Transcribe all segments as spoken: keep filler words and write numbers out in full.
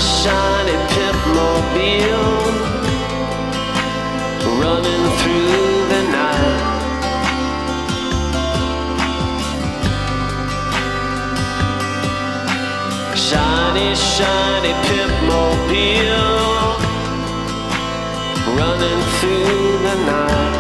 shiny Pip-mobile running through the night. Shiny, shiny Pip-mobile running through the night.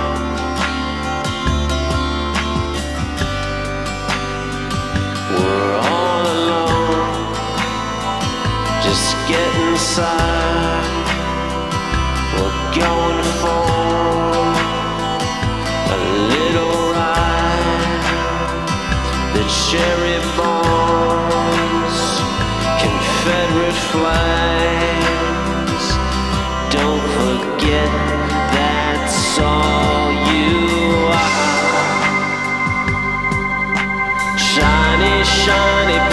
We're all alone, just get inside. We're going for a little ride. The cherry bombs, Confederate flags. Don't forget that's all you are. Shiny, shiny